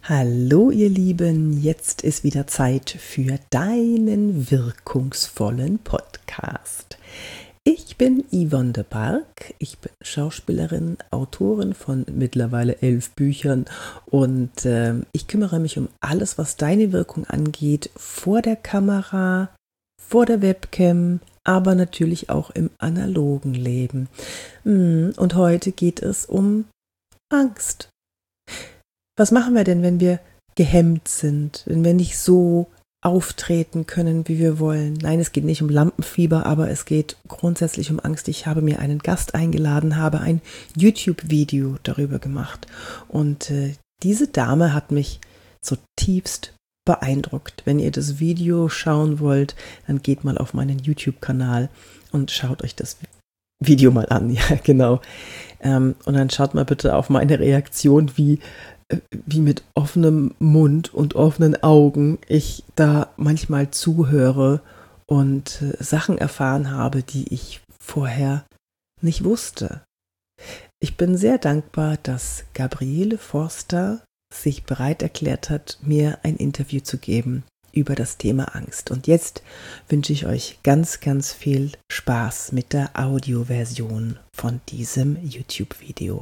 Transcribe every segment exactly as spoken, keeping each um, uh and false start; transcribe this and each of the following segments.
Hallo ihr Lieben, jetzt ist wieder Zeit für deinen wirkungsvollen Podcast. Ich bin Yvonne de Barg, ich bin Schauspielerin, Autorin von mittlerweile elf Büchern und äh, ich kümmere mich um alles, was deine Wirkung angeht, vor der Kamera, vor der Webcam, aber natürlich auch im analogen Leben. Und heute geht es um Angst. Was machen wir denn, wenn wir gehemmt sind, wenn wir nicht so auftreten können, wie wir wollen? Nein, es geht nicht um Lampenfieber, aber es geht grundsätzlich um Angst. Ich habe mir einen Gast eingeladen, habe ein YouTube-Video darüber gemacht und äh, diese Dame hat mich zutiefst beeindruckt. Wenn ihr das Video schauen wollt, dann geht mal auf meinen YouTube-Kanal und schaut euch das Video mal an. Ja, genau. Ähm, und dann schaut mal bitte auf meine Reaktion, wie wie mit offenem Mund und offenen Augen ich da manchmal zuhöre und äh, Sachen erfahren habe, die ich vorher nicht wusste. Ich bin sehr dankbar, dass Gabriele Forster sich bereit erklärt hat, mir ein Interview zu geben über das Thema Angst. Und jetzt wünsche ich euch ganz, ganz viel Spaß mit der Audioversion von diesem YouTube-Video.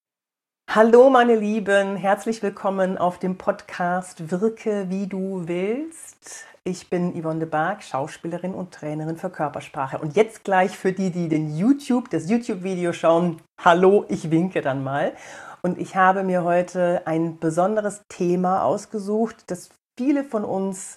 Hallo meine Lieben, herzlich willkommen auf dem Podcast Wirke wie du willst. Ich bin Yvonne de Barg, Schauspielerin und Trainerin für Körpersprache. Und jetzt gleich für die, die den YouTube, das YouTube-Video schauen, hallo, ich winke dann mal. Und ich habe mir heute ein besonderes Thema ausgesucht, das viele von uns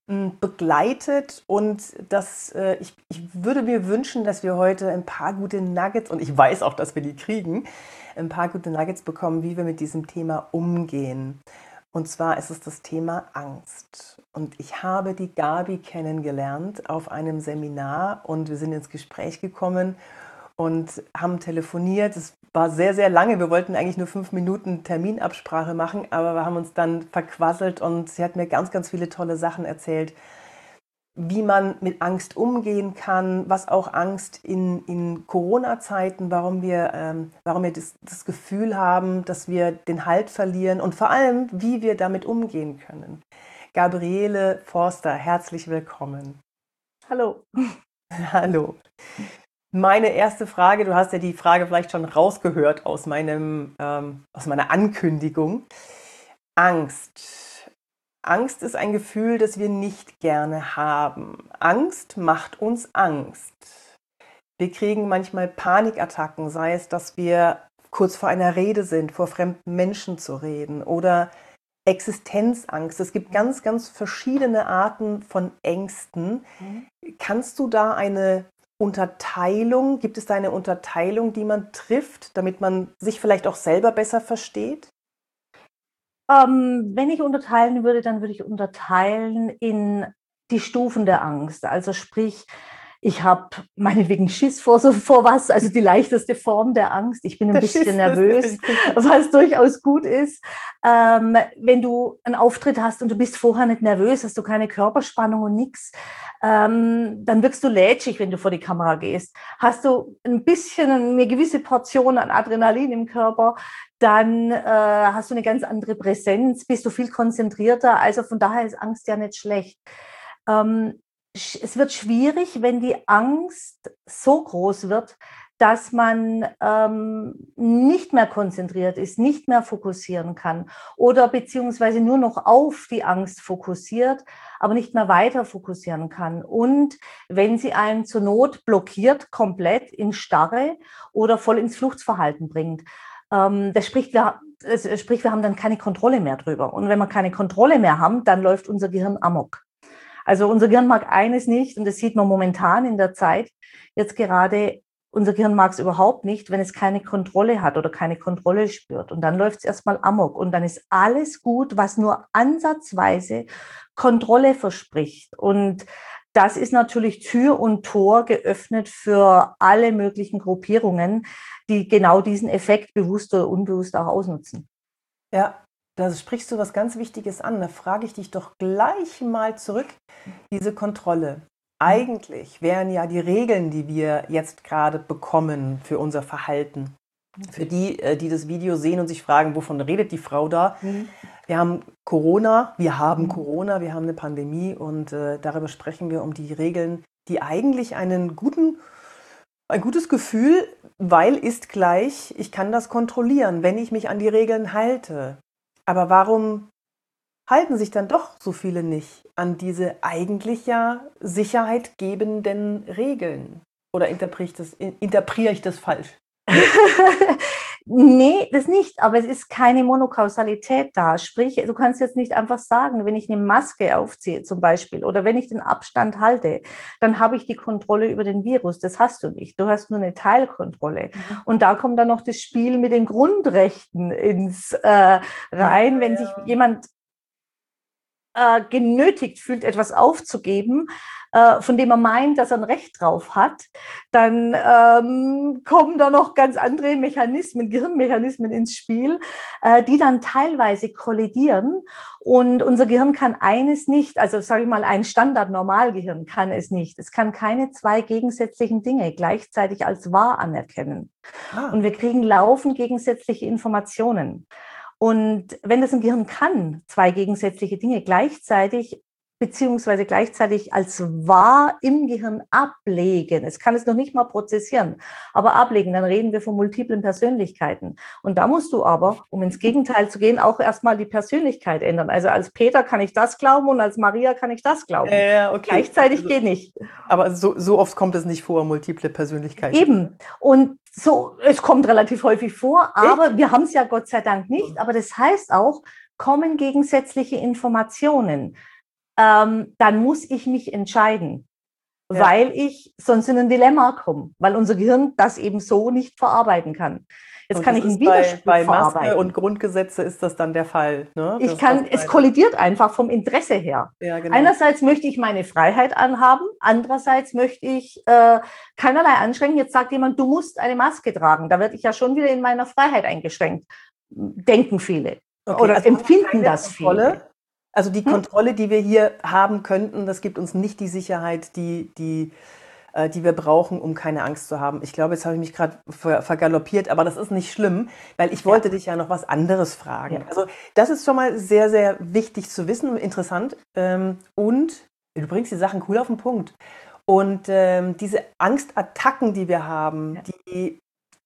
begleitet und das, äh, ich, ich würde mir wünschen, dass wir heute ein paar gute Nuggets, und ich weiß auch, dass wir die kriegen, ein paar gute Nuggets bekommen, wie wir mit diesem Thema umgehen. Und zwar ist es das Thema Angst. Und ich habe die Gabi kennengelernt auf einem Seminar und wir sind ins Gespräch gekommen und haben telefoniert. Es war sehr, sehr lange. Wir wollten eigentlich nur fünf Minuten Terminabsprache machen, aber wir haben uns dann verquasselt und sie hat mir ganz, ganz viele tolle Sachen erzählt, wie man mit Angst umgehen kann, was auch Angst in, in Corona-Zeiten, warum wir, ähm, warum wir das, das Gefühl haben, dass wir den Halt verlieren und vor allem, wie wir damit umgehen können. Gabriele Forster, herzlich willkommen. Hallo. Hallo. Meine erste Frage, du hast ja die Frage vielleicht schon rausgehört aus, meinem, ähm, aus meiner Ankündigung. Angst. Angst ist ein Gefühl, das wir nicht gerne haben. Angst macht uns Angst. Wir kriegen manchmal Panikattacken, sei es, dass wir kurz vor einer Rede sind, vor fremden Menschen zu reden oder Existenzangst. Es gibt ganz, ganz verschiedene Arten von Ängsten. Kannst du da eine Unterteilung, gibt es da eine Unterteilung, die man trifft, damit man sich vielleicht auch selber besser versteht? Ähm, wenn ich unterteilen würde, dann würde ich unterteilen in die Stufen der Angst. Also sprich, ich habe meinetwegen Schiss vor, so, vor was, also die leichteste Form der Angst. Ich bin ein der bisschen Schiss, nervös, was durchaus gut ist. Ähm, wenn du einen Auftritt hast und du bist vorher nicht nervös, hast du keine Körperspannung und nichts, ähm, dann wirkst du lätschig, wenn du vor die Kamera gehst. Hast du ein bisschen eine gewisse Portion an Adrenalin im Körper, dann äh, hast du eine ganz andere Präsenz, bist du viel konzentrierter. Also von daher ist Angst ja nicht schlecht. Ähm, Es wird schwierig, wenn die Angst so groß wird, dass man ähm, nicht mehr konzentriert ist, nicht mehr fokussieren kann oder beziehungsweise nur noch auf die Angst fokussiert, aber nicht mehr weiter fokussieren kann. Und wenn sie einen zur Not blockiert, komplett in Starre oder voll ins Fluchtverhalten bringt. Ähm, das spricht, wir, das spricht, wir haben dann keine Kontrolle mehr drüber. Und wenn wir keine Kontrolle mehr haben, dann läuft unser Gehirn amok. Also unser Gehirn mag eines nicht, und das sieht man momentan in der Zeit, jetzt gerade, unser Gehirn mag es überhaupt nicht, wenn es keine Kontrolle hat oder keine Kontrolle spürt. Und dann läuft es erstmal amok und dann ist alles gut, was nur ansatzweise Kontrolle verspricht. Und das ist natürlich Tür und Tor geöffnet für alle möglichen Gruppierungen, die genau diesen Effekt bewusst oder unbewusst auch ausnutzen. Ja, da sprichst du was ganz Wichtiges an. Da frage ich dich doch gleich mal zurück, diese Kontrolle. Eigentlich wären ja die Regeln, die wir jetzt gerade bekommen für unser Verhalten, für die, die das Video sehen und sich fragen, wovon redet die Frau da, mhm. Wir haben Corona, wir haben Corona, wir haben eine Pandemie und äh, darüber sprechen wir um die Regeln, die eigentlich einen guten, ein gutes Gefühl, weil ist gleich, ich kann das kontrollieren, wenn ich mich an die Regeln halte. Aber warum halten sich dann doch so viele nicht an diese eigentlich ja Sicherheit gebenden Regeln? Oder interpretiere ich das, interpretiere ich das falsch? Nee, das nicht, aber es ist keine Monokausalität da. Sprich, du kannst jetzt nicht einfach sagen, wenn ich eine Maske aufziehe zum Beispiel oder wenn ich den Abstand halte, dann habe ich die Kontrolle über den Virus. Das hast du nicht. Du hast nur eine Teilkontrolle. Und da kommt dann noch das Spiel mit den Grundrechten ins äh, rein, wenn sich jemand äh, genötigt fühlt, etwas aufzugeben, äh, von dem er meint, dass er ein Recht drauf hat, dann ähm, kommen da noch ganz andere Mechanismen, Gehirnmechanismen ins Spiel, äh, die dann teilweise kollidieren. Und unser Gehirn kann eines nicht, also sage ich mal, ein Standard-Normalgehirn kann es nicht. Es kann keine zwei gegensätzlichen Dinge gleichzeitig als wahr anerkennen. Ah. Und wir kriegen laufend gegensätzliche Informationen. Und wenn das ein Gehirn kann, zwei gegensätzliche Dinge gleichzeitig beziehungsweise gleichzeitig als wahr im Gehirn ablegen, es kann es noch nicht mal prozessieren, aber ablegen, dann reden wir von multiplen Persönlichkeiten. Und da musst du aber, um ins Gegenteil zu gehen, auch erstmal die Persönlichkeit ändern. Also als Peter kann ich das glauben und als Maria kann ich das glauben. Äh, okay. Gleichzeitig also, geht nicht. Aber so, so oft kommt es nicht vor, multiple Persönlichkeiten. Eben. Und so, es kommt relativ häufig vor, aber Echt? Wir haben es ja Gott sei Dank nicht. Aber das heißt auch, kommen gegensätzliche Informationen, ähm, dann muss ich mich entscheiden, ja. weil ich sonst in ein Dilemma komme, weil unser Gehirn das eben so nicht verarbeiten kann. Jetzt und kann ich einen Widerspruch bei, bei verarbeiten. Maske und Grundgesetze ist das dann der Fall. Ne? Ich kann, es kollidiert einfach vom Interesse her. Ja, genau. Einerseits möchte ich meine Freiheit anhaben, andererseits möchte ich äh, keinerlei anschränken. Jetzt sagt jemand, du musst eine Maske tragen. Da werde ich ja schon wieder in meiner Freiheit eingeschränkt. Denken viele. Okay, oder also empfinden das Kontrolle, viele. Also die Kontrolle, die wir hier haben könnten, das gibt uns nicht die Sicherheit, die, die, äh, die wir brauchen, um keine Angst zu haben. Ich glaube, jetzt habe ich mich gerade ver vergaloppiert, aber das ist nicht schlimm, weil ich wollte ja. dich ja noch was anderes fragen. Ja. Also das ist schon mal sehr, sehr wichtig zu wissen und interessant. Ähm, und du bringst die Sachen cool auf den Punkt. Und ähm, diese Angstattacken, die wir haben, ja. die,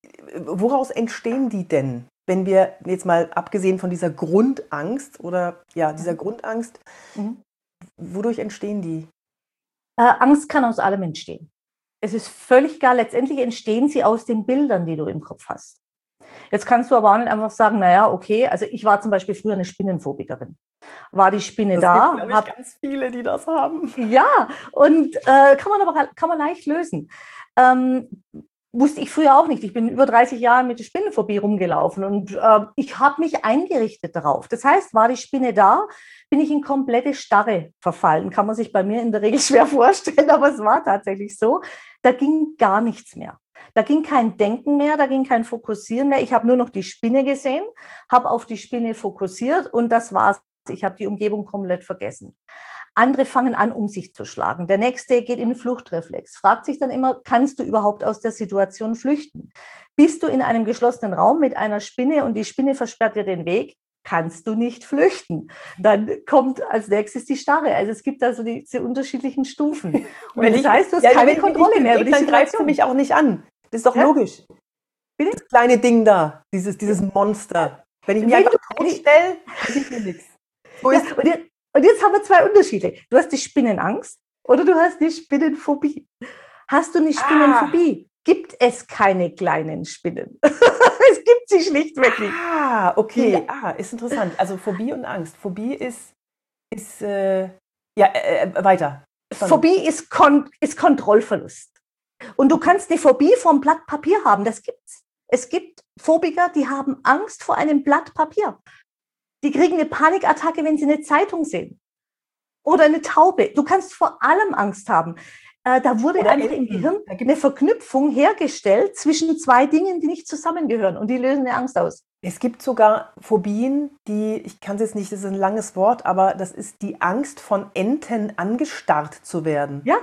woraus entstehen die denn? Wenn wir jetzt mal abgesehen von dieser Grundangst oder ja, dieser Grundangst, mhm. wodurch entstehen die? Äh, Angst kann aus allem entstehen. Es ist völlig egal, letztendlich entstehen sie aus den Bildern, die du im Kopf hast. Jetzt kannst du aber auch nicht einfach sagen, naja, okay, also ich war zum Beispiel früher eine Spinnenphobikerin. War die Spinne das da? Es gibt, glaube ich, ganz viele, die das haben. Ja, und äh, kann man aber kann man leicht lösen. Ähm, Wusste ich früher auch nicht. Ich bin über dreißig Jahre mit der Spinnenphobie rumgelaufen und äh, ich habe mich eingerichtet darauf. Das heißt, war die Spinne da, bin ich in komplette Starre verfallen. Kann man sich bei mir in der Regel schwer vorstellen, aber es war tatsächlich so. Da ging gar nichts mehr. Da ging kein Denken mehr, da ging kein Fokussieren mehr. Ich habe nur noch die Spinne gesehen, habe auf die Spinne fokussiert und das war's. Ich habe die Umgebung komplett vergessen. Andere fangen an, um sich zu schlagen. Der nächste geht in den Fluchtreflex, fragt sich dann immer, kannst du überhaupt aus der Situation flüchten? Bist du in einem geschlossenen Raum mit einer Spinne und die Spinne versperrt dir den Weg, kannst du nicht flüchten. Dann kommt als nächstes die Starre. Also es gibt also die, diese unterschiedlichen Stufen. Und wenn das ich, heißt, du hast ja, keine Kontrolle mehr über die Situation. Dann greifst du mich auch nicht an. Das ist doch ja? logisch. Bitte? Das kleine Ding da, dieses, dieses Monster. Wenn ich mich wenn einfach totstelle, passiert mir nichts. Wo ja, ist und jetzt, Und jetzt haben wir zwei Unterschiede. Du hast die Spinnenangst oder du hast die Spinnenphobie. Hast du eine Spinnenphobie? Ah. Gibt es keine kleinen Spinnen. Es gibt sie schlichtweg nicht. Ah, okay. Ja. Ah, ist interessant. Also Phobie und Angst. Phobie ist, ist äh, ja, äh, weiter. Phobie ist, Kon ist Kontrollverlust. Und du kannst eine Phobie vor einem Blatt Papier haben. Das gibt's. Es gibt Phobiker, die haben Angst vor einem Blatt Papier. Die kriegen eine Panikattacke, wenn sie eine Zeitung sehen. Oder eine Taube. Du kannst vor allem Angst haben. Äh, da wurde Oder einfach Enten. im Gehirn eine Verknüpfung hergestellt zwischen zwei Dingen, die nicht zusammengehören. Und die lösen eine Angst aus. Es gibt sogar Phobien, die, ich kann es jetzt nicht, das ist ein langes Wort, aber das ist die Angst, von Enten angestarrt zu werden. Ja.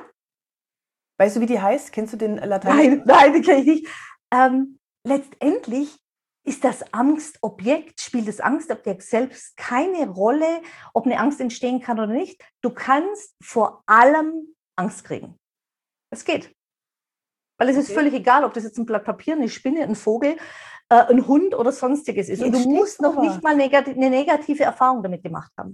Weißt du, wie die heißt? Kennst du den lateinischen? Nein, nein, die kenne ich nicht. Ähm, letztendlich ist das Angstobjekt, spielt das Angstobjekt selbst keine Rolle, ob eine Angst entstehen kann oder nicht. Du kannst vor allem Angst kriegen. Es geht. Weil es ist Okay. völlig egal, ob das jetzt ein Blatt Papier, eine Spinne, ein Vogel, äh, ein Hund oder sonstiges ist. Wie Und du entsteht musst noch sowas? nicht mal negat- eine negative Erfahrung damit gemacht haben.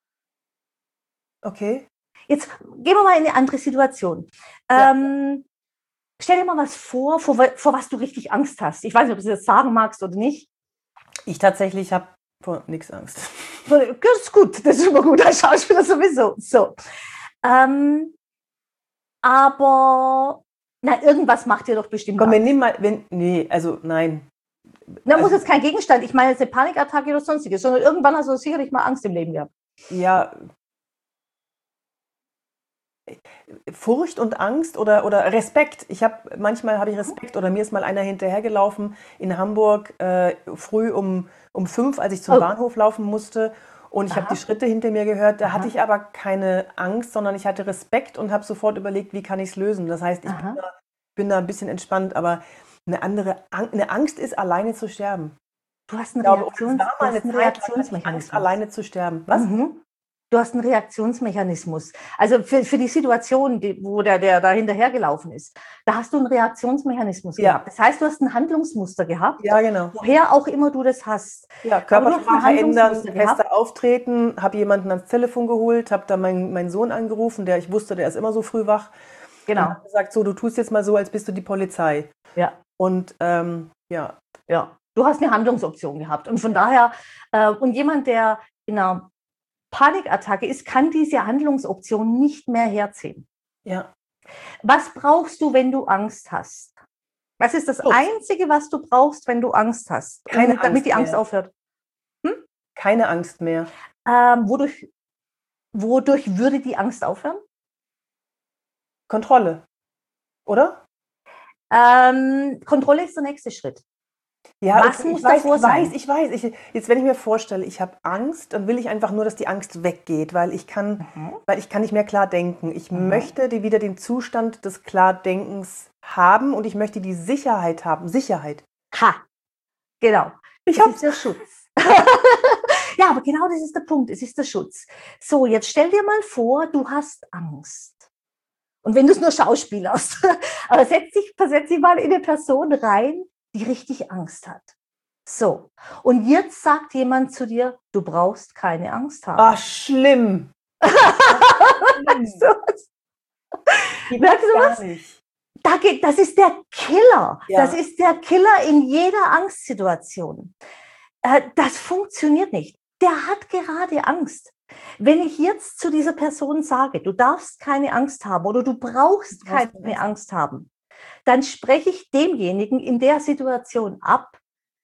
Okay. Jetzt gehen wir mal in eine andere Situation. Ja. Ähm, stell dir mal was vor, vor, wa- vor was du richtig Angst hast. Ich weiß nicht, ob du das jetzt sagen magst oder nicht. Ich tatsächlich habe vor nichts Angst. Das ist gut, das ist immer gut als Schauspieler sowieso. So. Ähm, aber na, irgendwas macht dir doch bestimmt Komm, wir Angst. nehmen mal, wenn, nee, also nein. Da Also, muss jetzt kein Gegenstand, ich meine jetzt eine Panikattacke oder sonstiges, sondern irgendwann hast du sicherlich mal Angst im Leben gehabt. ja, Furcht und Angst oder, oder Respekt. Ich habe manchmal habe ich Respekt oder mir ist mal einer hinterhergelaufen in Hamburg äh, früh um, um fünf, als ich zum Oh. Bahnhof laufen musste und ich habe Aha. die Schritte hinter mir gehört. Da Aha. hatte ich aber keine Angst, sondern ich hatte Respekt und habe sofort überlegt, wie kann ich es lösen. Das heißt, ich bin Aha. da, bin da ein bisschen entspannt, aber eine andere Ang eine Angst ist, alleine zu sterben. Du hast Ich einen, glaube, oder es Reaktions, war du mal hast eine einen Zeit lang, hatte ich Angst, Reaktionsmechanismus. alleine zu sterben. Was? Mhm. Du hast einen Reaktionsmechanismus. Also für, für die Situation, die, wo der, der da hinterhergelaufen ist, da hast du einen Reaktionsmechanismus Ja. gehabt. Das heißt, du hast ein Handlungsmuster gehabt, Ja, genau. woher auch immer du das hast. Ja, Aber du hast ein Körpersprache ändern, Handlungsmuster gehabt. fester auftreten, habe jemanden ans Telefon geholt, habe dann meinen, meinen Sohn angerufen, der ich wusste, der ist immer so früh wach. Und Genau. habe gesagt, so, du tust jetzt mal so, als bist du die Polizei. Ja. Und ähm, ja, Ja. Du hast eine Handlungsoption gehabt. Und von daher, äh, und jemand, der in einer Panikattacke ist, kann diese Handlungsoption nicht mehr herziehen. ja, Was brauchst du, wenn du Angst hast? Was ist das Schutz. Einzige, was du brauchst, wenn du Angst hast, um, Keine damit Angst die Angst mehr. aufhört? keine Angst mehr. Ähm, wodurch, wodurch würde die Angst aufhören? Kontrolle, oder? Ähm, Kontrolle ist der nächste Schritt. Ja, Was okay, muss ich weiß, davor ich weiß, sein? ich weiß. Ich, jetzt, wenn ich mir vorstelle, ich habe Angst, dann will ich einfach nur, dass die Angst weggeht, weil ich kann, Mhm. weil ich kann nicht mehr klar denken. Ich Mhm. möchte die, wieder den Zustand des Klardenkens haben und ich möchte die Sicherheit haben. Sicherheit. Ha, genau. Ich Das hab's. ist der Schutz. Ja, aber genau das ist der Punkt. Es ist der Schutz. So, jetzt stell dir mal vor, du hast Angst. Und wenn du es nur schauspielerst, aber setz dich, versetz dich mal in eine Person rein, die richtig Angst hat. So, und jetzt sagt jemand zu dir, du brauchst keine Angst haben. Ah, schlimm. Weißt du was? Geht Merkst du gar was? nicht. Da geht, das ist der Killer. Ja. Das ist der Killer in jeder Angstsituation. Äh, das funktioniert nicht. Der hat gerade Angst. Wenn ich jetzt zu dieser Person sage, du darfst keine Angst haben oder du brauchst Du brauchst keine keine Angst haben, dann spreche ich demjenigen in der Situation ab,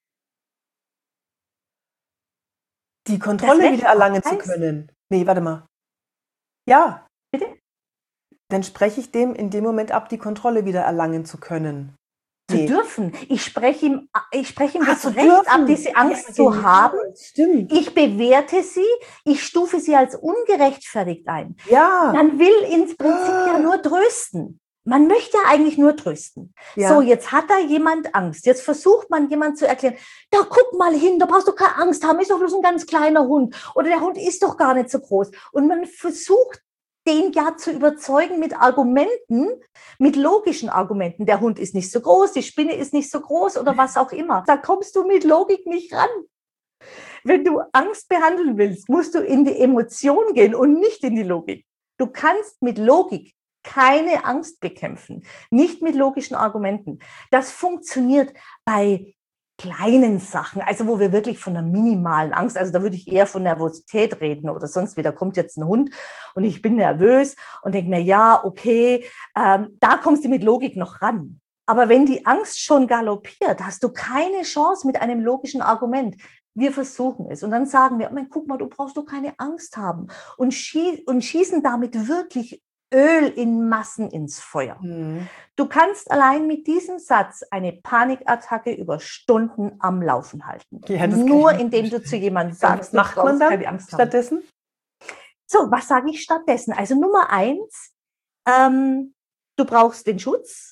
Die Kontrolle Recht wieder erlangen hat, zu heißt- können. Nee, warte mal. Ja. Bitte? Dann spreche ich dem in dem Moment ab, die Kontrolle wieder erlangen zu können. zu Nee. dürfen. Ich spreche ihm, ich spreche ihm Ah, das zu Recht ab, dürfen. diese Angst Ja, zu genial. haben. Stimmt. Ich bewerte sie, ich stufe sie als ungerechtfertigt ein. Ja. Man will ins Prinzip ja nur trösten. Man möchte ja eigentlich nur trösten. Ja. So, jetzt hat da jemand Angst. Jetzt versucht man jemand zu erklären, da guck mal hin, da brauchst du keine Angst haben, ist doch bloß ein ganz kleiner Hund. Oder der Hund ist doch gar nicht so groß. Und man versucht, den ja zu überzeugen mit Argumenten, mit logischen Argumenten. Der Hund ist nicht so groß, die Spinne ist nicht so groß oder was auch immer. Da kommst du mit Logik nicht ran. Wenn du Angst behandeln willst, musst du in die Emotion gehen und nicht in die Logik. Du kannst mit Logik keine Angst bekämpfen, nicht mit logischen Argumenten. Das funktioniert bei kleinen Sachen, also wo wir wirklich von einer minimalen Angst, also da würde ich eher von Nervosität reden oder sonst wie, da kommt jetzt ein Hund und ich bin nervös und denke mir, ja, okay, ähm, da kommst du mit Logik noch ran. Aber wenn die Angst schon galoppiert, hast du keine Chance mit einem logischen Argument. Wir versuchen es und dann sagen wir, oh, guck mal, du brauchst doch keine Angst haben und, schie und schießen damit wirklich Öl in Massen ins Feuer. Mhm. Du kannst allein mit diesem Satz eine Panikattacke über Stunden am Laufen halten. Ja, das Nur kann ich mir indem du zu jemandem vorstellen. sagst, Was macht man brauchst keine dann Angst haben. stattdessen? So, was sage ich stattdessen? Also Nummer eins, ähm, du brauchst den Schutz.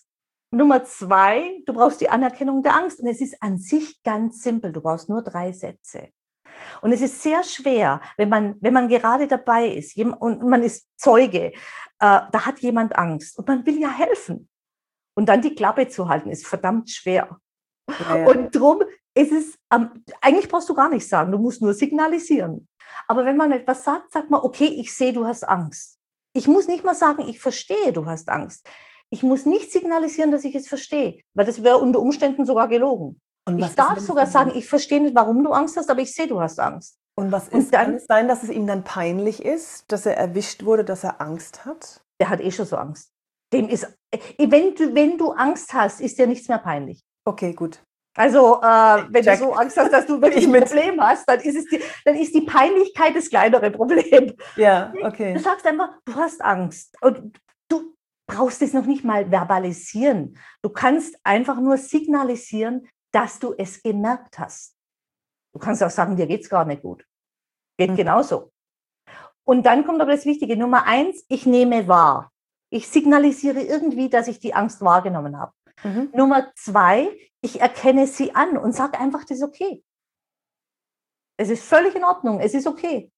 Nummer zwei, du brauchst die Anerkennung der Angst. Und es ist an sich ganz simpel. Du brauchst nur drei Sätze. Und es ist sehr schwer, wenn man, wenn man gerade dabei ist und man ist Zeuge, äh, da hat jemand Angst und man will ja helfen. Und dann die Klappe zu halten, ist verdammt schwer. Ja, ja. Und drum ist es, ähm, eigentlich brauchst du gar nichts sagen, du musst nur signalisieren. Aber wenn man etwas sagt, sagt man, okay, ich sehe, du hast Angst. Ich muss nicht mal sagen, ich verstehe, du hast Angst. Ich muss nicht signalisieren, dass ich es verstehe, weil das wäre unter Umständen sogar gelogen. Und ich darf ist, sogar sagen, ich verstehe nicht, warum du Angst hast, aber ich sehe, du hast Angst. Und was ist, und dann, kann es sein, dass es ihm dann peinlich ist, dass er erwischt wurde, dass er Angst hat? Der hat eh schon so Angst. Dem ist, wenn du, wenn du Angst hast, ist dir nichts mehr peinlich. Okay, gut. Also, äh, wenn Check. du so Angst hast, dass du wirklich ein Problem hast, dann ist, es die, dann ist die Peinlichkeit das kleinere Problem. Ja, okay. Du sagst einfach, du hast Angst. Und du brauchst es noch nicht mal verbalisieren. Du kannst einfach nur signalisieren, dass du es gemerkt hast. Du kannst auch sagen, dir geht es gar nicht gut. Geht mhm. genauso. Und dann kommt aber das Wichtige. Nummer eins, ich nehme wahr. Ich signalisiere irgendwie, dass ich die Angst wahrgenommen habe. Mhm. Nummer zwei, ich erkenne sie an und sage einfach, das ist okay. Es ist völlig in Ordnung, es ist okay.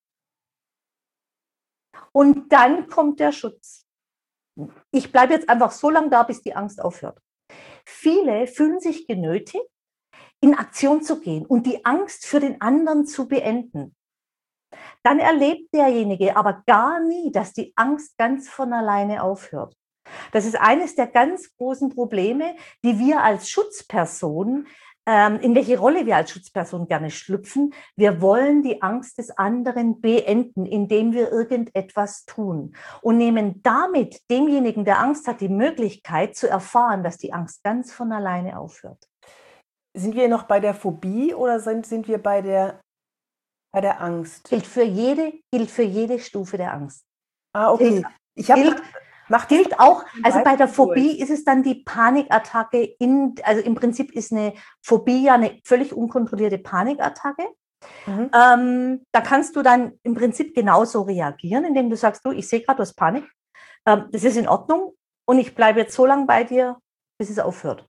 Und dann kommt der Schutz. Ich bleibe jetzt einfach so lange da, bis die Angst aufhört. Viele fühlen sich genötigt, in Aktion zu gehen und die Angst für den anderen zu beenden. Dann erlebt derjenige aber gar nie, dass die Angst ganz von alleine aufhört. Das ist eines der ganz großen Probleme, die wir als Schutzperson, ähm, in welche Rolle wir als Schutzperson gerne schlüpfen. Wir wollen die Angst des anderen beenden, indem wir irgendetwas tun und nehmen damit demjenigen, der Angst hat, die Möglichkeit zu erfahren, dass die Angst ganz von alleine aufhört. Sind wir noch bei der Phobie oder sind, sind wir bei der, bei der Angst? Gilt für jede, gilt für jede Stufe der Angst. Ah, okay. Gilt, ich habe gilt, Macht gilt auch, also bei der Phobie durch. Ist es dann die Panikattacke, in, also im Prinzip ist eine Phobie ja eine völlig unkontrollierte Panikattacke. Mhm. Ähm, da kannst du dann im Prinzip genauso reagieren, indem du sagst, du, ich sehe gerade, du hast Panik, ähm, das ist in Ordnung und ich bleibe jetzt so lange bei dir, bis es aufhört.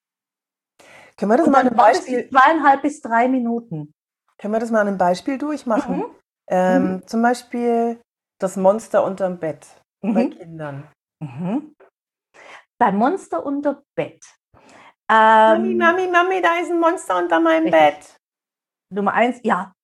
Können wir das und mal an einem Beispiel? Zweieinhalb bis drei Minuten. Können wir das mal an einem Beispiel durchmachen? Mhm. Ähm, mhm. Zum Beispiel das Monster unterm Bett. Mhm. Bei Kindern. Mhm. Beim Monster unter Bett. Ähm, Mami, Mami, Mami, da ist ein Monster unter meinem richtig. Bett. Nummer eins, ja.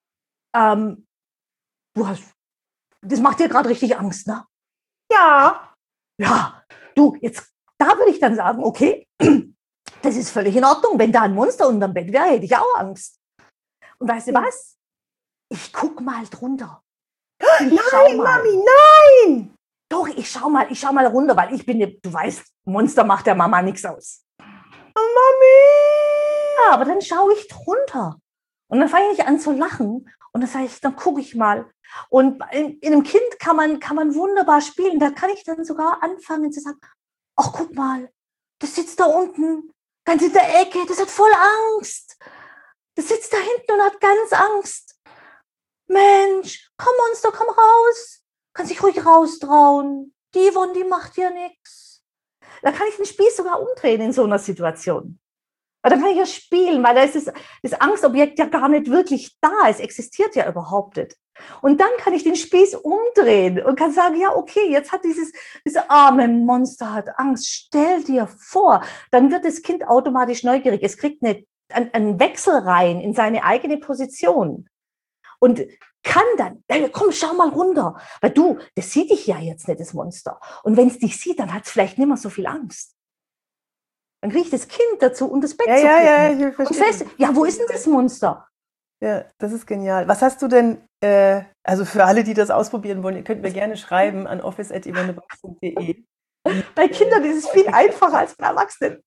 Ähm, du hast, das macht dir gerade richtig Angst, ne? Ja. Ja, du, jetzt, da würde ich dann sagen, okay, das ist völlig in Ordnung. Wenn da ein Monster unterm Bett wäre, hätte ich auch Angst. Und weißt du ja. was? Ich guck mal drunter. Ich nein, mal. Mami, nein! Doch, ich schau mal, ich schau mal runter, weil ich bin, du weißt, Monster macht der Mama nichts aus. Oh, Mami! Ja, aber dann schaue ich drunter. Und dann fange ich an zu lachen. Und dann sage ich, dann gucke ich mal. Und in, in einem Kind kann man, kann man wunderbar spielen. Da kann ich dann sogar anfangen zu sagen, ach, guck mal, das sitzt da unten, ganz in der Ecke, das hat voll Angst. Das sitzt da hinten und hat ganz Angst. Mensch, komm Monster, komm raus. Kann sich ruhig raustrauen. Die Yvonne, die macht dir nichts. Da kann ich den Spieß sogar umdrehen in so einer Situation. Weil dann kann ich ja spielen, weil da ist das, das Angstobjekt ja gar nicht wirklich da. Es existiert ja überhaupt nicht. Und dann kann ich den Spieß umdrehen und kann sagen, ja, okay, jetzt hat dieses, dieses arme Monster hat Angst. Stell dir vor, dann wird das Kind automatisch neugierig. Es kriegt eine, einen, einen Wechsel rein in seine eigene Position. Und kann dann, hey, komm, schau mal runter. Weil du, das sieht dich ja jetzt nicht, das Monster. Und wenn es dich sieht, dann hat es vielleicht nicht mehr so viel Angst. Dann kriege ich das Kind dazu und das Bett ja, zu ja, ja, ich und fest, ja, wo ist denn das Monster? Ja, das ist genial. Was hast du denn, äh, also für alle, die das ausprobieren wollen, ihr könnt mir gerne schreiben an office at yvonnebuck punkt de. Bei Kindern ist es viel einfacher als bei Erwachsenen.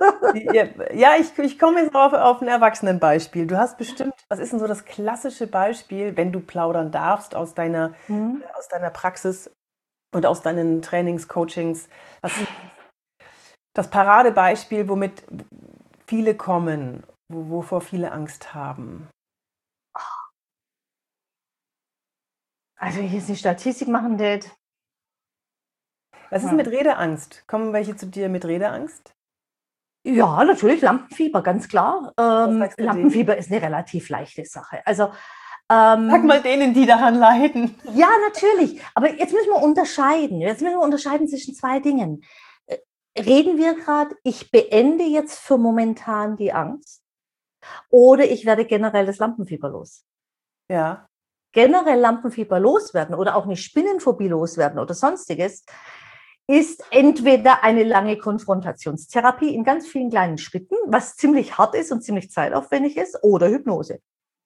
Ja, ich, ich komme jetzt auf, auf ein Erwachsenenbeispiel. Du hast bestimmt, was ist denn so das klassische Beispiel, wenn du plaudern darfst aus deiner, mhm. aus deiner Praxis und aus deinen Trainings, Coachings? Was ist das Paradebeispiel, womit viele kommen, wovor viele Angst haben? Also wenn ich jetzt eine Statistik machen würde. Was ist mit Redeangst? Kommen welche zu dir mit Redeangst? Ja, natürlich, Lampenfieber, ganz klar. Ähm, sagst du denen? Lampenfieber ist eine relativ leichte Sache. Also, Sag ähm, mal denen, die daran leiden. ja, natürlich. Aber jetzt müssen wir unterscheiden. Jetzt müssen wir unterscheiden zwischen zwei Dingen. Äh, Reden wir gerade, ich beende jetzt für momentan die Angst oder ich werde generell das Lampenfieber los. Ja. Generell Lampenfieber loswerden oder auch eine Spinnenphobie loswerden oder sonstiges, ist entweder eine lange Konfrontationstherapie in ganz vielen kleinen Schritten, was ziemlich hart ist und ziemlich zeitaufwendig ist, oder Hypnose.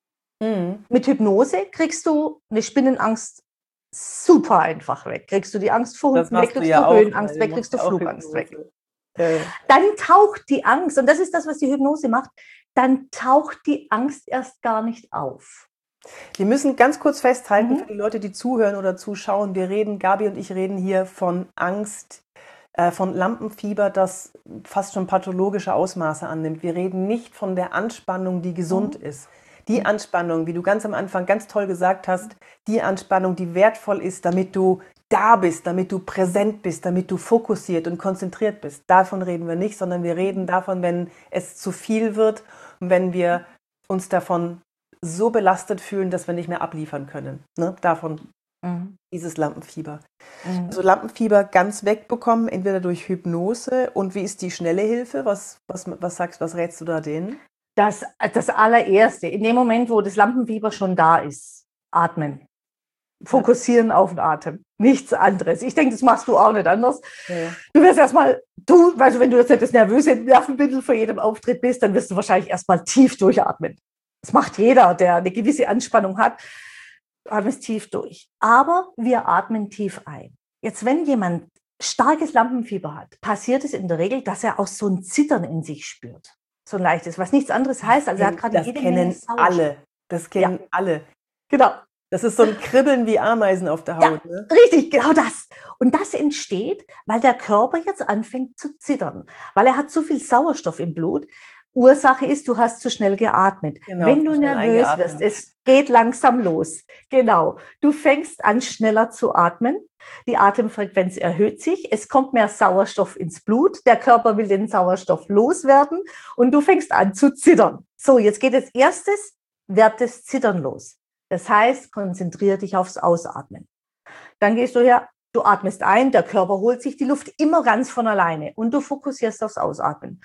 Mhm. Mit Hypnose kriegst du eine Spinnenangst super einfach weg. Kriegst du die Angst vor Das Hunden weg, machst du kriegst ja du auch. Höhenangst Du weg, machst kriegst du ja auch Flugangst weg. Hypnose. Ja. Dann taucht die Angst, und das ist das, was die Hypnose macht, dann taucht die Angst erst gar nicht auf. Wir müssen ganz kurz festhalten, Mhm. für die Leute, die zuhören oder zuschauen, wir reden, Gabi und ich reden hier von Angst, äh, von Lampenfieber, das fast schon pathologische Ausmaße annimmt. Wir reden nicht von der Anspannung, die gesund Mhm. ist. Die Anspannung, wie du ganz am Anfang ganz toll gesagt hast, die Anspannung, die wertvoll ist, damit du da bist, damit du präsent bist, damit du fokussiert und konzentriert bist. Davon reden wir nicht, sondern wir reden davon, wenn es zu viel wird und wenn wir uns davon so belastet fühlen, dass wir nicht mehr abliefern können. Ne? Davon Mhm. dieses Lampenfieber. Mhm. Also Lampenfieber ganz wegbekommen, entweder durch Hypnose. Und wie ist die schnelle Hilfe? Was, was, was sagst, was rätst du da denen? Das, das allererste, in dem Moment, wo das Lampenfieber schon da ist, atmen. Fokussieren auf den Atem. Nichts anderes. Ich denke, das machst du auch nicht anders. Ja, ja. Du wirst erstmal, du, also wenn du jetzt nicht das nervöse Nervenbündel vor jedem Auftritt bist, dann wirst du wahrscheinlich erstmal tief durchatmen. Das macht jeder, der eine gewisse Anspannung hat. Du atmest tief durch. Aber wir atmen tief ein. Jetzt, wenn jemand starkes Lampenfieber hat, passiert es in der Regel, dass er auch so ein Zittern in sich spürt. So ein leichtes, was nichts anderes heißt. Also er hat gerade Das jede Menge kennen Sauerstoff. alle. Das kennen Ja. alle. Genau. Das ist so ein Kribbeln wie Ameisen auf der Haut. Ja, Ne? richtig, genau das. Und das entsteht, weil der Körper jetzt anfängt zu zittern, weil er hat zu viel Sauerstoff im Blut. Ursache ist, du hast zu schnell geatmet. Genau, Wenn zu du schnell nervös eingeatmet. wirst, es geht langsam los. Genau. Du fängst an, schneller zu atmen. Die Atemfrequenz erhöht sich. Es kommt mehr Sauerstoff ins Blut. Der Körper will den Sauerstoff loswerden und du fängst an zu zittern. So, jetzt geht als erstes, wird das Zittern los. Das heißt, konzentriere dich aufs Ausatmen. Dann gehst du her, du atmest ein, der Körper holt sich die Luft immer ganz von alleine und du fokussierst aufs Ausatmen.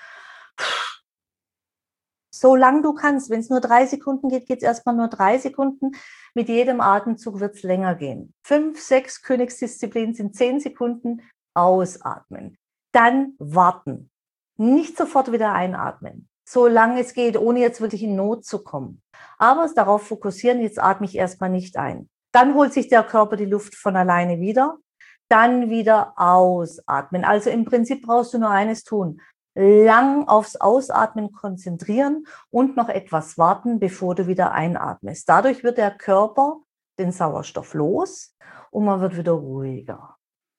Solange du kannst, wenn es nur drei Sekunden geht, geht es erstmal nur drei Sekunden. Mit jedem Atemzug wird es länger gehen. Fünf, sechs Königsdisziplinen sind zehn Sekunden. Ausatmen. Dann warten. Nicht sofort wieder einatmen. Solange es geht, ohne jetzt wirklich in Not zu kommen. Aber es darauf fokussieren, jetzt atme ich erstmal nicht ein. Dann holt sich der Körper die Luft von alleine wieder. Dann wieder ausatmen. Also im Prinzip brauchst du nur eines tun. Lang aufs Ausatmen konzentrieren und noch etwas warten, bevor du wieder einatmest. Dadurch wird der Körper den Sauerstoff los und man wird wieder ruhiger.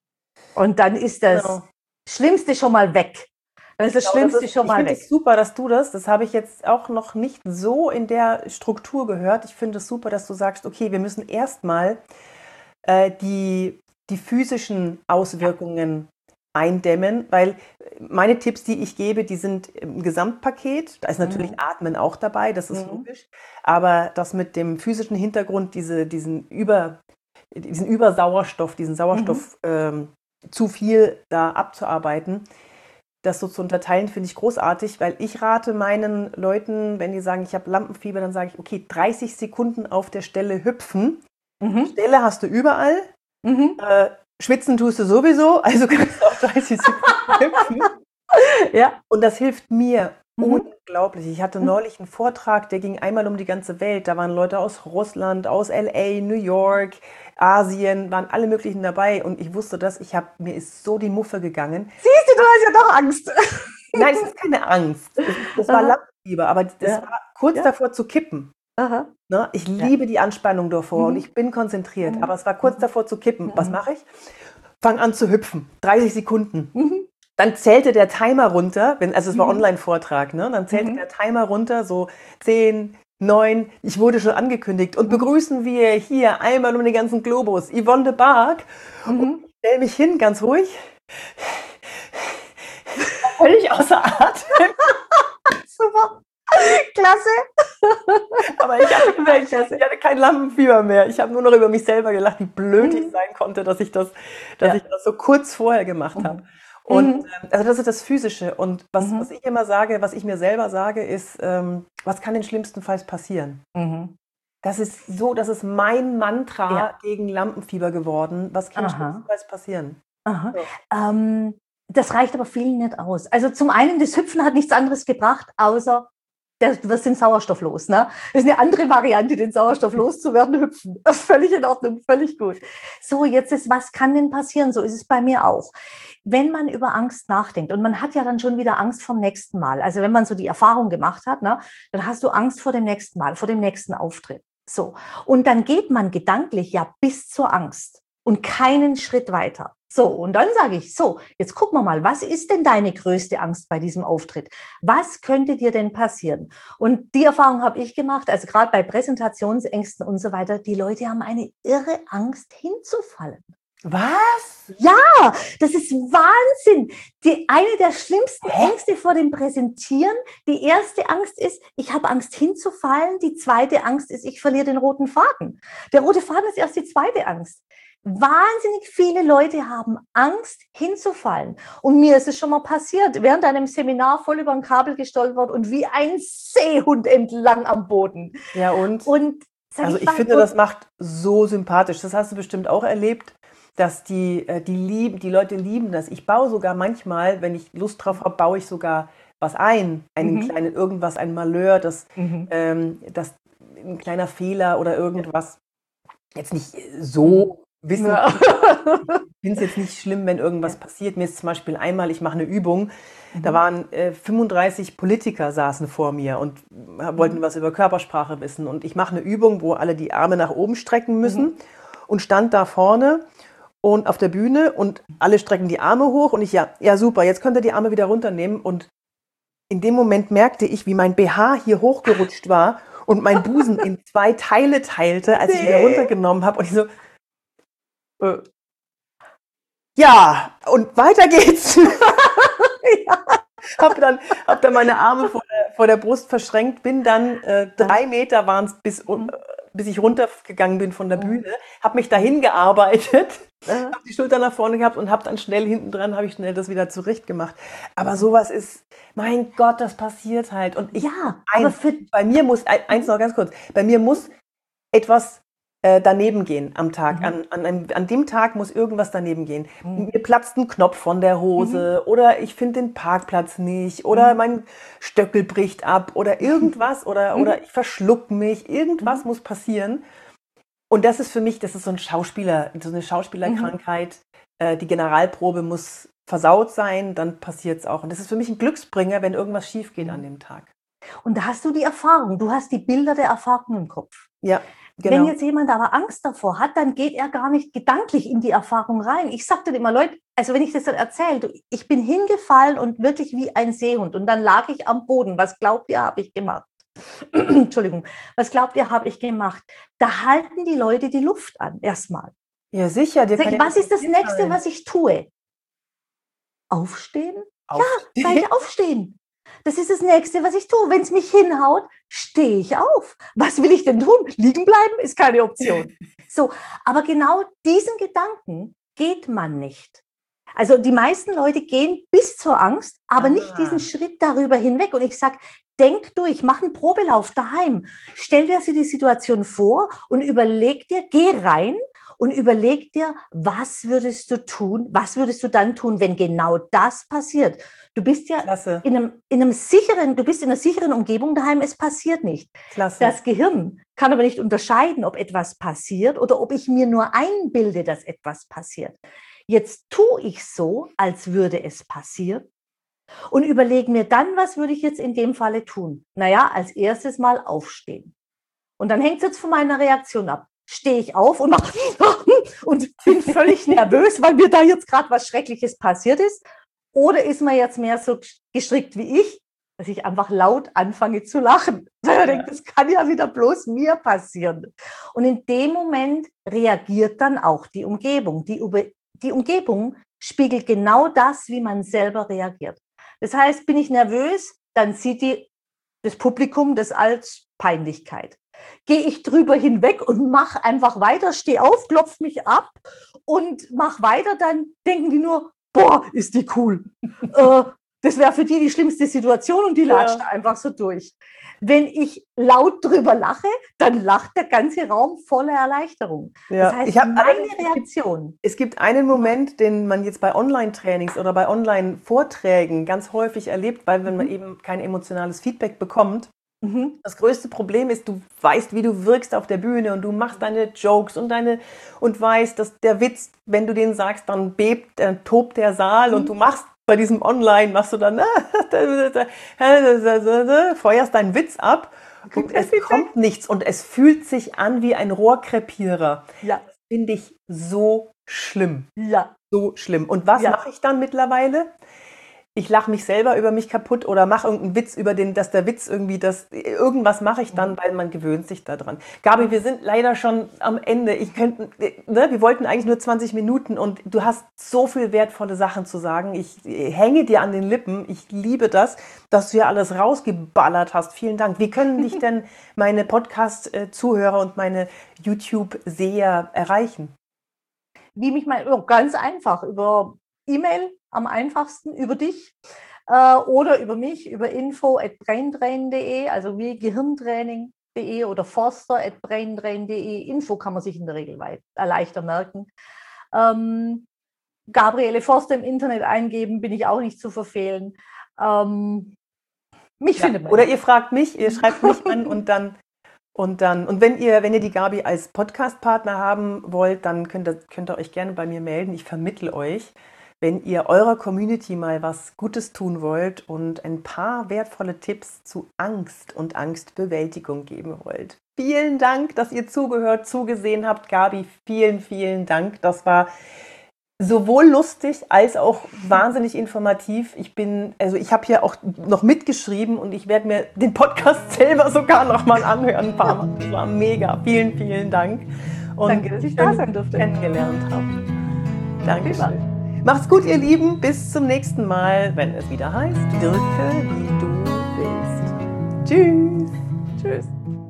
Und dann ist das Genau. Schlimmste schon mal weg. Dann ist das Genau, Schlimmste das ist, schon ich mal finde weg. es super, dass du das, das habe ich jetzt auch noch nicht so in der Struktur gehört. Ich finde es super, dass du sagst, okay, wir müssen erstmal äh, die, die physischen Auswirkungen eindämmen, weil meine Tipps, die ich gebe, die sind im Gesamtpaket. Da ist natürlich Mhm. Atmen auch dabei, das ist Mhm. logisch. Aber das mit dem physischen Hintergrund, diese, diesen, Über, diesen Übersauerstoff, diesen Sauerstoff ähm, zu viel da abzuarbeiten, das so zu unterteilen, finde ich großartig, weil ich rate meinen Leuten, wenn die sagen, ich habe Lampenfieber, dann sage ich, okay, dreißig Sekunden auf der Stelle hüpfen. Mhm. Stelle hast du überall. Mhm. Äh, schwitzen tust du sowieso, also kannst du auch dreißig Sekunden hüpfen. Ja. Und das hilft mir Mhm. unglaublich. Ich hatte Mhm. neulich einen Vortrag, der ging einmal um die ganze Welt. Da waren Leute aus Russland, aus L A, New York, Asien, waren alle möglichen dabei. Und ich wusste das, ich habe, mir ist so die Muffe gegangen. Siehst du, du hast ja doch Angst. Nein, es ist keine Angst. Es, das war Aha. Lampenfieber, aber das Ja. war kurz Ja. davor zu kippen. Aha. Ne? Ich liebe die Anspannung davor und Mhm. ich bin konzentriert, Mhm. aber es war kurz Mhm. davor zu kippen. Was Mhm. mache ich? Fang an zu hüpfen. dreißig Sekunden. Mhm. Dann zählte der Timer runter, wenn, also es war Mhm. Online-Vortrag, ne? Dann zählte Mhm. der Timer runter, so zehn, neun, ich wurde schon angekündigt. Und Mhm. begrüßen wir hier einmal um den ganzen Globus Yvonne de Barg. Und Mhm. ich stelle mich hin, ganz ruhig. völlig außer Atem. Super. Klasse. Aber ich hatte, kein, ich hatte kein Lampenfieber mehr. Ich habe nur noch über mich selber gelacht, wie blöd ich sein konnte, dass ich das, dass ja. ich das so kurz vorher gemacht habe. Und mhm. ähm, also das ist das Physische. Und was, mhm. was ich immer sage, was ich mir selber sage, ist, ähm, was kann denn schlimmstenfalls passieren? Mhm. Das ist so, das ist mein Mantra ja. gegen Lampenfieber geworden. Was kann Aha. schlimmstenfalls passieren? Aha. So. Ähm, das reicht aber vielen nicht aus. Also zum einen, das Hüpfen hat nichts anderes gebracht, außer Der, du wirst den Sauerstoff los. Ne? Das ist eine andere Variante, den Sauerstoff loszuwerden, hüpfen. Das ist völlig in Ordnung, völlig gut. So, jetzt ist, was kann denn passieren? So ist es bei mir auch. Wenn man über Angst nachdenkt und man hat ja dann schon wieder Angst vom nächsten Mal, also wenn man so die Erfahrung gemacht hat, ne, dann hast du Angst vor dem nächsten Mal, vor dem nächsten Auftritt. So, und dann geht man gedanklich ja bis zur Angst und keinen Schritt weiter. So, und dann sage ich, so, jetzt gucken wir mal, was ist denn deine größte Angst bei diesem Auftritt? Was könnte dir denn passieren? Und die Erfahrung habe ich gemacht, also gerade bei Präsentationsängsten und so weiter, die Leute haben eine irre Angst hinzufallen. Was? Ja, das ist Wahnsinn. Die, eine der schlimmsten Hä? Ängste vor dem Präsentieren, die erste Angst ist, ich habe Angst hinzufallen. Die zweite Angst ist, ich verliere den roten Faden. Der rote Faden ist erst die zweite Angst. Wahnsinnig viele Leute haben Angst hinzufallen. Und mir ist es schon mal passiert, während einem Seminar voll über ein Kabel gestolpert und wie ein Seehund entlang am Boden. Ja, und? und also ich, ich finde, das macht so sympathisch. Das hast du bestimmt auch erlebt, dass die, die, lieben, die Leute lieben das. Ich baue sogar manchmal, wenn ich Lust drauf habe, baue ich sogar was ein. Einen mhm. kleinen irgendwas, ein Malheur, das, mhm. ähm, das ein kleiner Fehler oder irgendwas. Jetzt nicht so wissen. Ja. Ich finde es jetzt nicht schlimm, wenn irgendwas ja. passiert. Mir ist zum Beispiel einmal, ich mache eine Übung, mhm. da waren äh, fünfunddreißig Politiker saßen vor mir und äh, wollten mhm. was über Körpersprache wissen. Und ich mache eine Übung, wo alle die Arme nach oben strecken müssen mhm. und stand da vorne und auf der Bühne und alle strecken die Arme hoch und ich, ja, ja super, jetzt könnt ihr die Arme wieder runternehmen. Und in dem Moment merkte ich, wie mein B H hier hochgerutscht war und mein Busen in zwei Teile teilte, als nee. ich wieder runtergenommen habe. Und ich so, äh, ja, und weiter geht's. ja. Hab dann, hab dann meine Arme vor der, vor der Brust verschränkt, bin dann, äh, drei Meter waren es, bis, uh, bis ich runtergegangen bin von der Bühne, habe mich dahin gearbeitet, habe die Schulter nach vorne gehabt und habe dann schnell hinten dran, habe ich schnell das wieder zurecht gemacht. Aber sowas ist, mein Gott, das passiert halt. Und ich, ja, eins, aber für bei mir muss, eins noch ganz kurz, bei mir muss etwas äh, daneben gehen am Tag. Mhm. An, an, einem, an dem Tag muss irgendwas daneben gehen. Mhm. Mir platzt ein Knopf von der Hose mhm. oder ich finde den Parkplatz nicht oder mhm. mein Stöckel bricht ab oder irgendwas oder, mhm. oder ich verschluck mich. Irgendwas mhm. muss passieren. Und das ist für mich, das ist so ein Schauspieler, so eine Schauspielerkrankheit. Mhm. Äh, die Generalprobe muss versaut sein, dann passiert es auch. Und das ist für mich ein Glücksbringer, wenn irgendwas schief geht an dem Tag. Und da hast du die Erfahrung, du hast die Bilder der Erfahrung im Kopf. Ja, genau. Wenn jetzt jemand aber Angst davor hat, dann geht er gar nicht gedanklich in die Erfahrung rein. Ich sage dann immer, Leute, also wenn ich das dann erzähle, ich bin hingefallen und wirklich wie ein Seehund und dann lag ich am Boden. Was glaubt ihr, habe ich gemacht? Entschuldigung, was glaubt ihr, habe ich gemacht? Da halten die Leute die Luft an, erstmal. Ja, sicher. Sag ich, was ist das Nächste, sein. was ich tue? Aufstehen? Aufstehen? Ja, sag ich, aufstehen. Das ist das Nächste, was ich tue. Wenn es mich hinhaut, stehe ich auf. Was will ich denn tun? Liegen bleiben ist keine Option. So, aber genau diesen Gedanken geht man nicht. Also die meisten Leute gehen bis zur Angst, aber ah. nicht diesen Schritt darüber hinweg. Und ich sage, denk durch, mach einen Probelauf daheim. Stell dir die Situation vor und überleg dir, geh rein und überleg dir, was würdest du tun, was würdest du dann tun, wenn genau das passiert. Du bist ja in einem, in einem sicheren, du bist in einer sicheren Umgebung daheim, es passiert nicht. Klasse. Das Gehirn kann aber nicht unterscheiden, ob etwas passiert oder ob ich mir nur einbilde, dass etwas passiert. Jetzt tue ich so, als würde es passieren und überlege mir dann, was würde ich jetzt in dem Falle tun? Naja, als erstes mal aufstehen. Und dann hängt es jetzt von meiner Reaktion ab. Stehe ich auf und mache und bin völlig nervös, weil mir da jetzt gerade was Schreckliches passiert ist. Oder ist man jetzt mehr so gestrickt wie ich, dass ich einfach laut anfange zu lachen? Weil ich denke, das kann ja wieder bloß mir passieren. Und in dem Moment reagiert dann auch die Umgebung. Die, die Umgebung spiegelt genau das, wie man selber reagiert. Das heißt, bin ich nervös, dann sieht die, das Publikum das als Peinlichkeit. Gehe ich drüber hinweg und mache einfach weiter, stehe auf, klopfe mich ab und mache weiter, dann denken die nur, boah, ist die cool. äh, das wäre für die die schlimmste Situation und die latscht ja. einfach so durch. Wenn ich laut drüber lache, dann lacht der ganze Raum voller Erleichterung. Ja. Das heißt, ich hab, meine Reaktion. Es gibt einen Moment, den man jetzt bei Online-Trainings oder bei Online-Vorträgen ganz häufig erlebt, weil wenn man eben kein emotionales Feedback bekommt, mhm. das größte Problem ist, du weißt, wie du wirkst auf der Bühne und du machst deine Jokes und deine und weißt, dass der Witz, wenn du den sagst, dann bebt, dann tobt der Saal mhm. und du machst bei diesem Online, machst du dann feuerst deinen Witz ab und es kommt nichts und es fühlt sich an wie ein Rohrkrepierer. Ja. Finde ich so schlimm. Ja. So schlimm. Und was ja. mache ich dann mittlerweile? Ich lache mich selber über mich kaputt oder mache irgendeinen Witz über den, dass der Witz irgendwie das, irgendwas mache ich dann, weil man gewöhnt sich daran. Gabi, wir sind leider schon am Ende. Ich könnte, ne, wir wollten eigentlich nur zwanzig Minuten und du hast so viel wertvolle Sachen zu sagen. Ich hänge dir an den Lippen. Ich liebe das, dass du ja alles rausgeballert hast. Vielen Dank. Wie können dich denn meine Podcast-Zuhörer und meine YouTube-Seher erreichen? Wie mich mal, oh, ganz einfach, über E-Mail am einfachsten, über dich äh, oder über mich, über info at braindrain punkt de, also wie gehirntraining punkt de oder forster at braindrain punkt de. Info kann man sich in der Regel weit, äh, leichter merken. Ähm, Gabriele Forster im Internet eingeben, bin ich auch nicht zu verfehlen. Ähm, mich ja, findet man. Oder ihr fragt mich, ihr schreibt mich an und dann Und dann, und wenn ihr, wenn ihr die Gabi als Podcast-Partner haben wollt, dann könnt ihr, könnt ihr euch gerne bei mir melden. Ich vermittle euch, wenn ihr eurer Community mal was Gutes tun wollt und ein paar wertvolle Tipps zu Angst und Angstbewältigung geben wollt. Vielen Dank, dass ihr zugehört, zugesehen habt. Gabi, vielen, vielen Dank. Das war sowohl lustig als auch wahnsinnig informativ. Ich bin, also ich habe hier auch noch mitgeschrieben und ich werde mir den Podcast selber sogar noch mal anhören. Ein paar Mal. Das war mega. Vielen, vielen Dank. Und danke, dass ich da sein durfte. Kennengelernt habe. Dankeschön. Macht's gut, ihr Lieben. Bis zum nächsten Mal, wenn es wieder heißt, wirke wie du willst. Tschüss. Tschüss.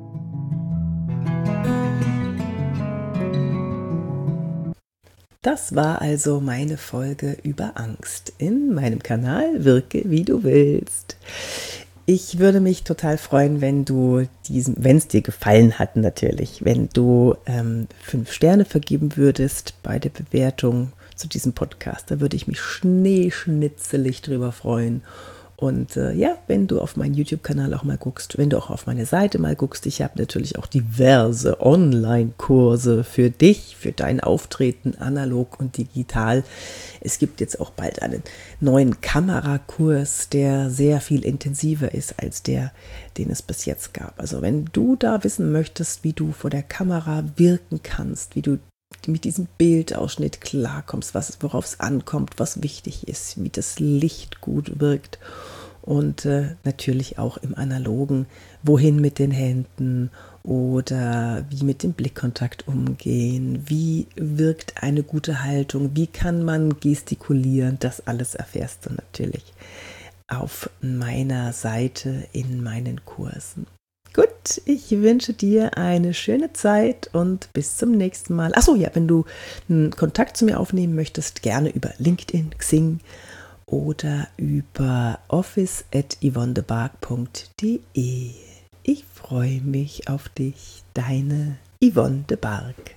Das war also meine Folge über Angst in meinem Kanal Wirke wie du willst. Ich würde mich total freuen, wenn du diesen, wenn es dir gefallen hat natürlich, wenn du ähm, fünf Sterne vergeben würdest bei der Bewertung zu diesem Podcast. Da würde ich mich schneeschnitzelig drüber freuen. Und äh, ja, wenn du auf meinen YouTube-Kanal auch mal guckst, wenn du auch auf meine Seite mal guckst, ich habe natürlich auch diverse Online-Kurse für dich, für dein Auftreten, analog und digital. Es gibt jetzt auch bald einen neuen Kamerakurs, der sehr viel intensiver ist als der, den es bis jetzt gab. Also wenn du da wissen möchtest, wie du vor der Kamera wirken kannst, wie du mit diesem Bildausschnitt klarkommst, was, worauf es ankommt, was wichtig ist, wie das Licht gut wirkt und äh, natürlich auch im Analogen, wohin mit den Händen oder wie mit dem Blickkontakt umgehen, wie wirkt eine gute Haltung, wie kann man gestikulieren, das alles erfährst du natürlich auf meiner Seite in meinen Kursen. Gut, ich wünsche dir eine schöne Zeit und bis zum nächsten Mal. Achso, ja, wenn du einen Kontakt zu mir aufnehmen möchtest, gerne über LinkedIn, Xing oder über office at yvonnebark punkt de. Ich freue mich auf dich, deine Yvonne de Barg.